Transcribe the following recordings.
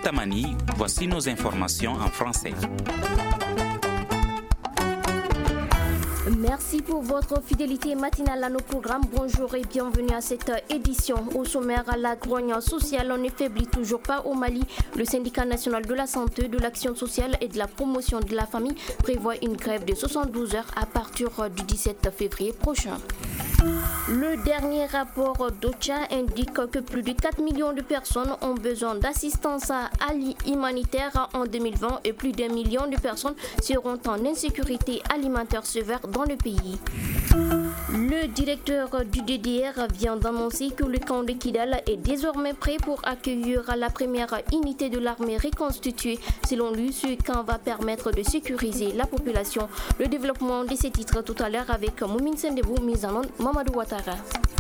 Tamani, voici nos informations en français. Merci pour votre fidélité matinale à nos programmes. Bonjour et bienvenue à cette édition. Au sommaire, la grogne sociale ne faiblit toujours pas au Mali. Le syndicat national de la santé, de l'action sociale et de la promotion de la famille prévoit une grève de 72 heures à partir du 17 février prochain. Le dernier rapport d'OCHA indique que plus de 4 millions de personnes ont besoin d'assistance humanitaire en 2020 et plus d'1 million de personnes seront en insécurité alimentaire sévère dans le pays. Le directeur du DDR vient d'annoncer que le camp de Kidal est désormais prêt pour accueillir la première unité de l'armée reconstituée. Selon lui, ce camp va permettre de sécuriser la population. Le développement de ces titres tout à l'heure avec Moumine Sendebou, mise en onde Mamadou Ouattara.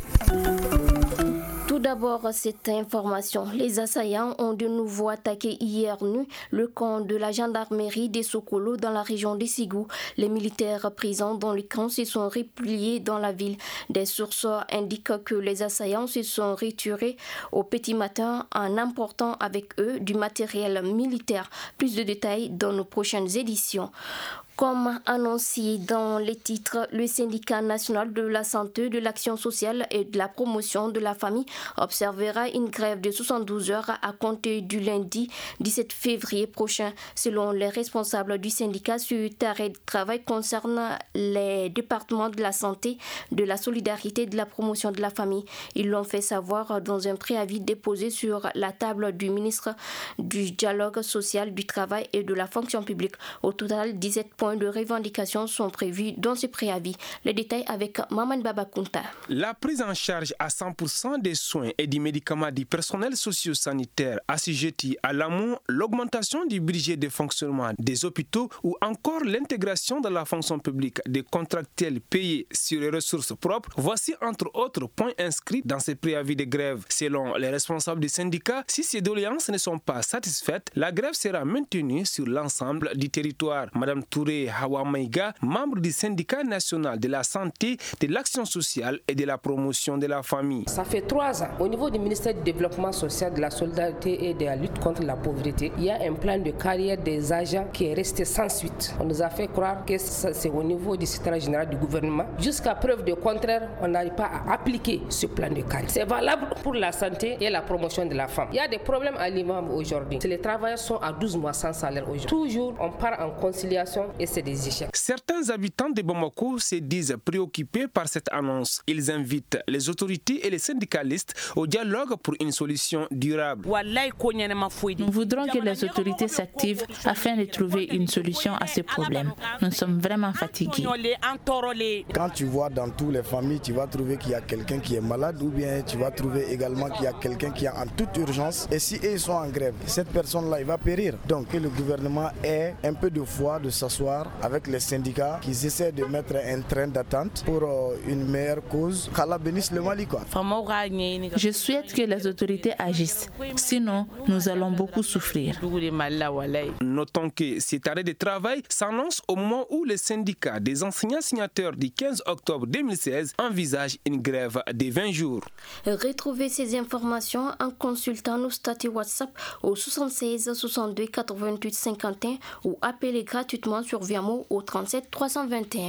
Tout d'abord, cette information. Les assaillants ont de nouveau attaqué hier nuit le camp de la gendarmerie des Sokolo dans la région de Ségou. Les militaires présents dans le camp se sont repliés dans la ville. Des sources indiquent que les assaillants se sont retirés au petit matin en emportant avec eux du matériel militaire. Plus de détails dans nos prochaines éditions. Comme annoncé dans les titres, le syndicat national de la santé, de l'action sociale et de la promotion de la famille observera une grève de 72 heures à compter du lundi 17 février prochain. Selon les responsables du syndicat, ce arrêt de travail concerne les départements de la santé, de la solidarité et de la promotion de la famille. Ils l'ont fait savoir dans un préavis déposé sur la table du ministre du dialogue social, du travail et de la fonction publique. Au total, 17 points de revendication sont prévus dans ce préavis. Les détails avec Maman Babakunta. La prise en charge à 100% des soins et des médicaments du personnel socio-sanitaire assujetti à l'amont, l'augmentation du budget de fonctionnement des hôpitaux ou encore l'intégration dans la fonction publique des contractuels payés sur les ressources propres, voici entre autres points inscrits dans ces préavis de grève. Selon les responsables du syndicat, si ces doléances ne sont pas satisfaites, la grève sera maintenue sur l'ensemble du territoire. Madame Touré Hawa Maïga, membre du syndicat national de la santé, de l'action sociale et de la promotion de la famille. Ça fait 3 ans, au niveau du ministère du développement social, de la solidarité et de la lutte contre la pauvreté, il y a un plan de carrière des agents qui est resté sans suite. On nous a fait croire que c'est au niveau du secrétaire général du gouvernement. Jusqu'à preuve du contraire, on n'arrive pas à appliquer ce plan de carrière. C'est valable pour la santé et la promotion de la femme. Il y a des problèmes à l'imam aujourd'hui. Les travailleurs sont à 12 mois sans salaire aujourd'hui. Toujours, on part en conciliation et c'est des échecs. Certains habitants de Bamako se disent préoccupés par cette annonce. Ils invitent les autorités et les syndicalistes au dialogue pour une solution durable. Nous voudrons que les autorités s'activent afin de trouver une solution à ce problème. Nous sommes vraiment fatigués. Quand tu vois dans toutes les familles, tu vas trouver qu'il y a quelqu'un qui est malade ou bien tu vas trouver également qu'il y a quelqu'un qui est en toute urgence. Et si ils sont en grève, cette personne-là, il va périr. Donc que le gouvernement ait un peu de foi de s'asseoir avec les syndicats qui essaient de mettre un train d'attente pour une meilleure cause. Qu'Allah bénisse le Mali, quoi. Je souhaite que les autorités agissent. Sinon, nous allons beaucoup souffrir. Notons que cet arrêt de travail s'annonce au moment où les syndicats des enseignants signataires du 15 octobre 2016 envisagent une grève de 20 jours. Retrouvez ces informations en consultant nos statuts WhatsApp au 76 62 88 51 ou appelez gratuitement sur Viamo au 37 321.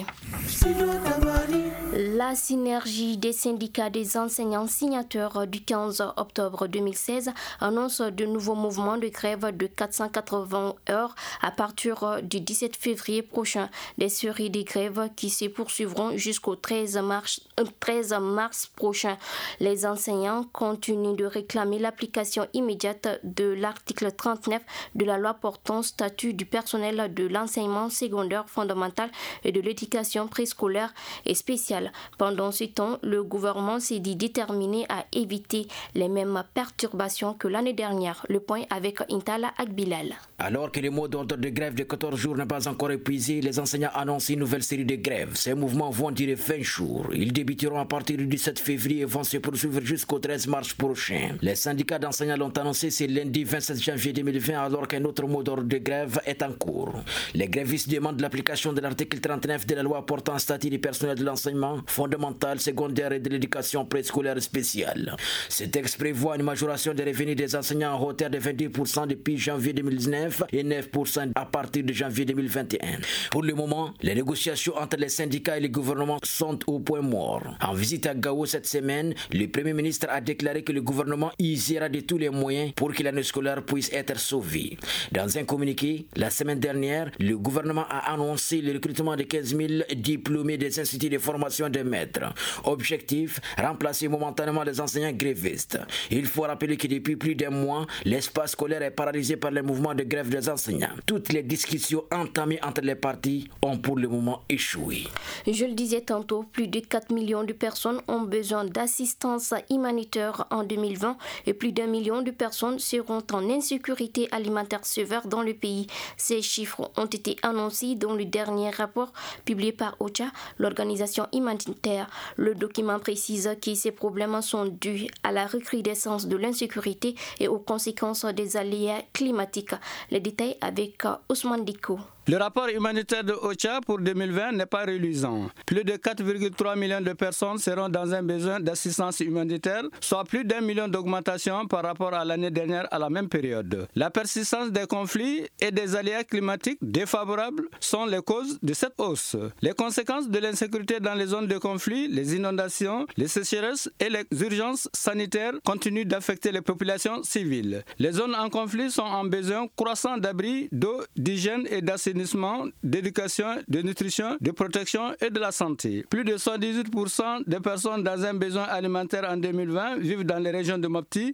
La synergie des syndicats des enseignants signataires du 15 octobre 2016 annonce de nouveaux mouvements de grève de 480 heures à partir du 17 février prochain. Des séries de grèves qui se poursuivront jusqu'au 13 mars prochain. Les enseignants continuent de réclamer l'application immédiate de l'article 39 de la loi portant statut du personnel de l'enseignement secondaire fondamental et de l'éducation préscolaire et spéciale. Pendant ce temps, le gouvernement s'est dit déterminé à éviter les mêmes perturbations que l'année dernière. Le point avec Intala Akbilal. Alors que le mot d'ordre de grève de 14 jours n'est pas encore épuisé, les enseignants annoncent une nouvelle série de grèves. Ces mouvements vont durer 20 jours. Ils débuteront à partir du 17 février et vont se poursuivre jusqu'au 13 mars prochain. Les syndicats d'enseignants l'ont annoncé ce lundi 27 janvier 2020 alors qu'un autre mot d'ordre de grève est en cours. Les grévistes demandent l'application de l'article 39 de la loi portant statut du personnel de l'enseignement fondamentale, secondaire et de l'éducation préscolaire spéciale. Ce texte prévoit une majoration des revenus des enseignants en hauteur de 28% depuis janvier 2019 et 9% à partir de janvier 2021. Pour le moment, les négociations entre les syndicats et le gouvernement sont au point mort. En visite à Gao cette semaine, le Premier ministre a déclaré que le gouvernement usera de tous les moyens pour que l'année scolaire puisse être sauvée. Dans un communiqué, la semaine dernière, le gouvernement a annoncé le recrutement de 15 000 diplômés des instituts de formation des maîtres. Objectif, remplacer momentanément les enseignants grévistes. Il faut rappeler que depuis plus d'un mois, l'espace scolaire est paralysé par les mouvements de grève des enseignants. Toutes les discussions entamées entre les parties ont pour le moment échoué. Je le disais tantôt, plus de 4 millions de personnes ont besoin d'assistance humanitaire en 2020 et plus d'1 million de personnes seront en insécurité alimentaire sévère dans le pays. Ces chiffres ont été annoncés dans le dernier rapport publié par OCHA, l'organisation humanitaire. Le document précise que ces problèmes sont dus à la recrudescence de l'insécurité et aux conséquences des aléas climatiques. Les détails avec Ousmane Diko. Le rapport humanitaire de OCHA pour 2020 n'est pas reluisant. Plus de 4,3 millions de personnes seront dans un besoin d'assistance humanitaire, soit plus d'1 million d'augmentation par rapport à l'année dernière à la même période. La persistance des conflits et des aléas climatiques défavorables sont les causes de cette hausse. Les conséquences de l'insécurité dans les zones de conflit, les inondations, les sécheresses et les urgences sanitaires continuent d'affecter les populations civiles. Les zones en conflit sont en besoin croissant d'abris, d'eau, d'hygiène et d'assainissement, d'éducation, de nutrition, de protection et de la santé. Plus de 78% des personnes dans un besoin alimentaire en 2020 vivent dans les régions de Mopti,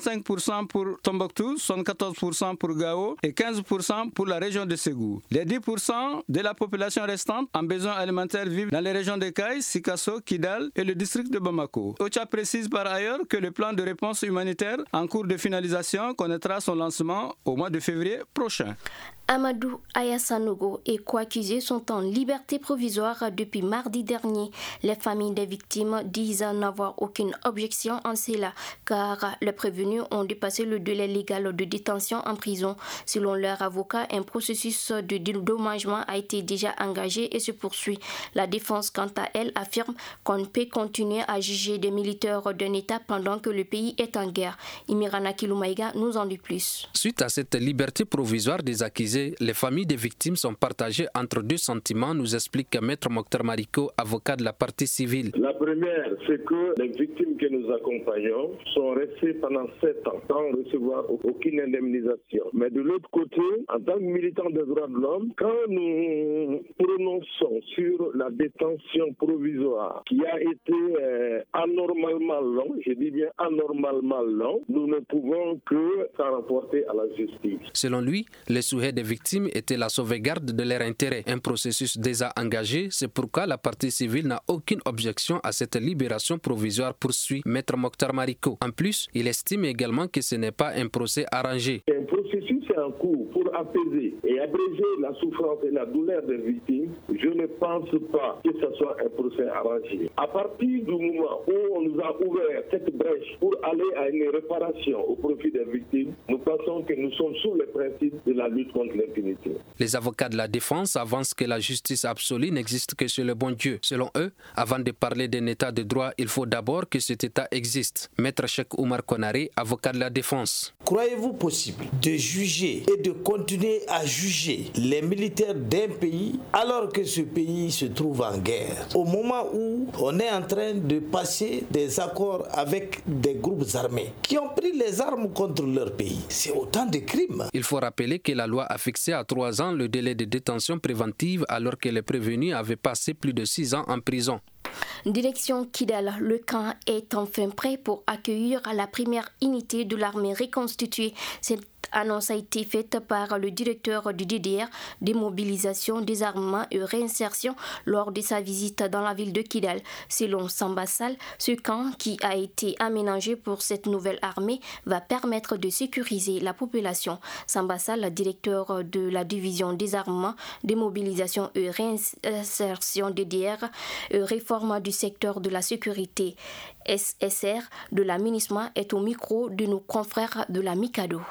55% pour Tombouctou, 74% pour Gao et 15% pour la région de Ségou. Les 10% de la population restante en besoin alimentaire vivent dans les régions de Kaï, Sikasso, Kidal et le district de Bamako. OCHA précise par ailleurs que le plan de réponse humanitaire en cours de finalisation connaîtra son lancement au mois de février prochain. Amadou Ayassanogo et co-accusés sont en liberté provisoire depuis mardi dernier. Les familles des victimes disent n'avoir aucune objection en cela, car les prévenus ont dépassé le délai légal de détention en prison. Selon leur avocat, un processus de dédommagement a été déjà engagé et se poursuit. La défense, quant à elle, affirme qu'on ne peut continuer à juger des militaires d'un État pendant que le pays est en guerre. Imirana Kiloumaïga nous en dit plus. Suite à cette liberté provisoire des accusés, les familles des victimes sont partagées entre deux sentiments, nous explique Maître Mokhtar Mariko, avocat de la partie civile. La première, c'est que les victimes que nous accompagnons sont restées pendant 7 ans sans recevoir aucune indemnisation. Mais de l'autre côté, en tant que militants des droits de l'homme, quand nous prononçons sur la détention provisoire qui a été anormalement long, je dis bien anormalement long, nous ne pouvons que s'en rapporter à la justice. Selon lui, les souhaits des victimes était la sauvegarde de leur intérêt. Un processus déjà engagé, c'est pourquoi la partie civile n'a aucune objection à cette libération provisoire, poursuit Maître Mokhtar Mariko. En plus, il estime également que ce n'est pas un procès arrangé. Un processus est en cours pour apaiser et abréger la souffrance et la douleur des victimes. Je ne pense pas que ce soit un procès arrangé. À partir du moment où on nous a ouvert cette brèche pour aller à une réparation au profit des victimes, nous pensons que nous sommes sous le principe de la lutte contre l'impunité. Les avocats de la défense avancent que la justice absolue n'existe que chez le bon Dieu. Selon eux, avant de parler d'un état de droit, il faut d'abord que cet état existe. Maître Cheikh Oumar Konaré, avocat de la défense. Croyez-vous possible de juger et de continuer à juger les militaires d'un pays alors que ce pays se trouve en guerre, au moment où on est en train de passer des accords avec des groupes armés qui ont pris les armes contre leur pays? C'est autant de crimes. Il faut rappeler que la loi a fixé à 3 ans le délai de détention préventive alors que les prévenus avaient passé plus de 6 ans en prison. Direction Kidal, le camp est enfin prêt pour accueillir la première unité de l'armée reconstituée. Cette annonce a été faite par le directeur du DDR, démobilisation, désarmement et réinsertion, lors de sa visite dans la ville de Kidal. Selon Samba Sall, ce camp qui a été aménagé pour cette nouvelle armée va permettre de sécuriser la population. Samba Sall, directeur de la division désarmement, démobilisation et réinsertion DDR, réforme du secteur de la sécurité SSR de la MINUSMA, est au micro de nos confrères de la Mikado. C'est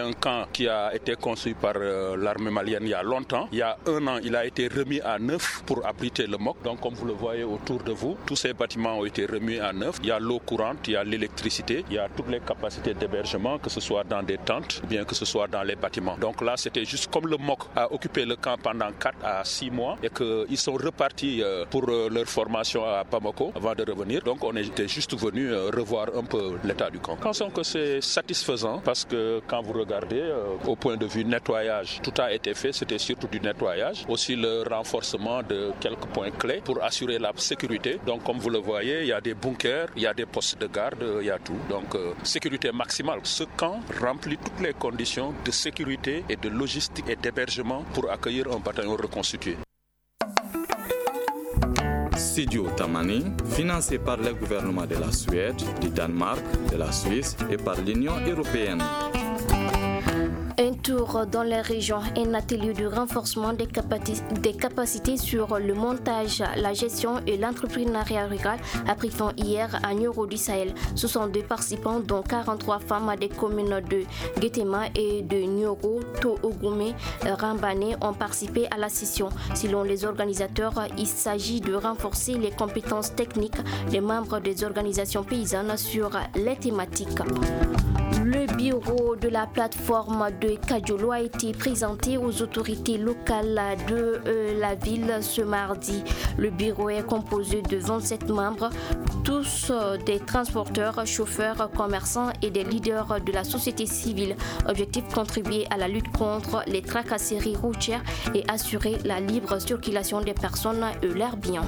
un camp qui a été construit par l'armée malienne il y a longtemps. Il y a 1 an, il a été remis à neuf pour abriter le MOC. Donc comme vous le voyez autour de vous, tous ces bâtiments ont été remis à neuf. Il y a l'eau courante, il y a l'électricité, il y a toutes les capacités d'hébergement, que ce soit dans des tentes ou bien que ce soit dans les bâtiments. Donc là, c'était juste comme le MOC a occupé le camp pendant 4 à 6 mois et qu'ils sont repartis pour leur formation à Bamako avant de revenir. Donc on était juste venu revoir un peu l'état du camp. Je pense que c'est satisfaisant parce que quand vous regardez au point de vue nettoyage, tout a été fait, c'était surtout du nettoyage. Aussi le renforcement de quelques points clés pour assurer la sécurité. Donc comme vous le voyez, il y a des bunkers, il y a des postes de garde, il y a tout. Donc sécurité maximale. Ce camp remplit toutes les conditions de sécurité et de logistique et d'hébergement pour accueillir un bataillon reconstitué. Studio Tamani, financé par le gouvernement de la Suède, du Danemark, de la Suisse et par l'Union européenne. Un tour dans les régions, un atelier de renforcement des capacités sur le montage, la gestion et l'entrepreneuriat rural a pris fin hier à Nioro du Sahel. 62 participants, dont 43 femmes des communes de Guétéma et de Nioro, Togoumé, Rambane, ont participé à la session. Selon les organisateurs, il s'agit de renforcer les compétences techniques des membres des organisations paysannes sur les thématiques. Le bureau de la plateforme de Kadiolo a été présenté aux autorités locales de la ville ce mardi. Le bureau est composé de 27 membres, tous des transporteurs, chauffeurs, commerçants et des leaders de la société civile. Objectif: contribuer à la lutte contre les tracasseries routières et assurer la libre circulation des personnes et leurs biens.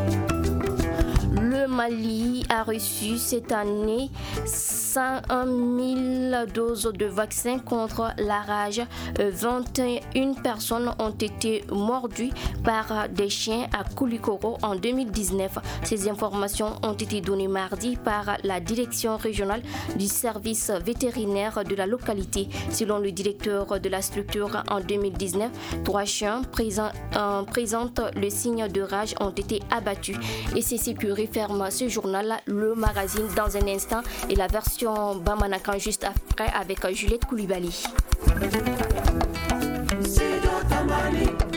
Le Mali a reçu cette année 101 000 doses de vaccins contre la rage. 21 personnes ont été mordues par des chiens à Koulikoro en 2019. Ces informations ont été données mardi par la direction régionale du service vétérinaire de la localité. Selon le directeur de la structure, en 2019, 3 chiens présentent le signe de rage ont été abattus. Et c'est ce que réfère ce journal, le magazine, dans un instant, et la version Bamanakan juste après avec Juliette Koulibaly.